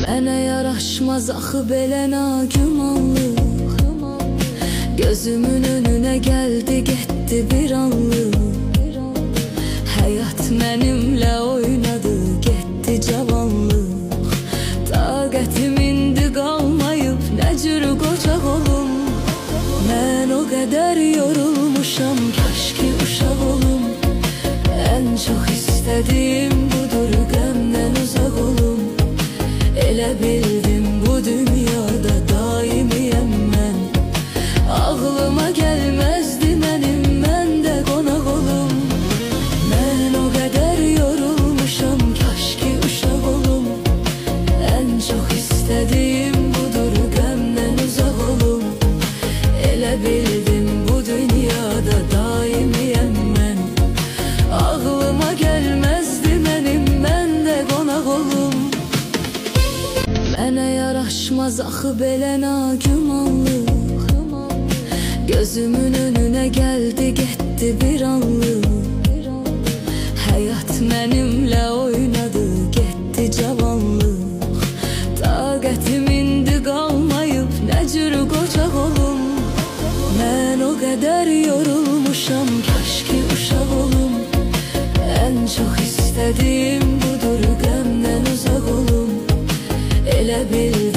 Mənə yaraşmaz axı belə nagümanlıq. Gözümün önünə gəldi, getdi bir anlıq. Həyat mənimlə oynadı, getdi cavanlıq. Taqətim indi qalmayıb, nə cür qocaq olum. Mən o qədər yorulmuşam, kaş ki uşaq olum. Ən çox istədiyim budur, qəmdən uzaq olum. Elə bildim bu dünyada daimiyəm mən. Ağlıma gəlməzdi mənim, mən də qonaq olum. Mən o qədər yorulmuşam, kaş ki uşaq olum. Ən çox istədiyim budur, qəmdən uzaq olum. Elə bildim bu dünyada daimiyəm mən. Ağlıma gəlməzdi mənim, mən də qonaq olum. Mənə yaraşmaz axı belə nagümanlıq. Gözümün önünə gəldi, getdi bir anlıq. Həyat mənimlə oynadı, getdi cavanlıq. Taqətim indi qalmayıb, nə cür qocaq olum. Mən o qədər yorulmuşam, kaş ki uşaq olum. Ən çox istədiyim budur, qəmdən uzaq olum. Elə bil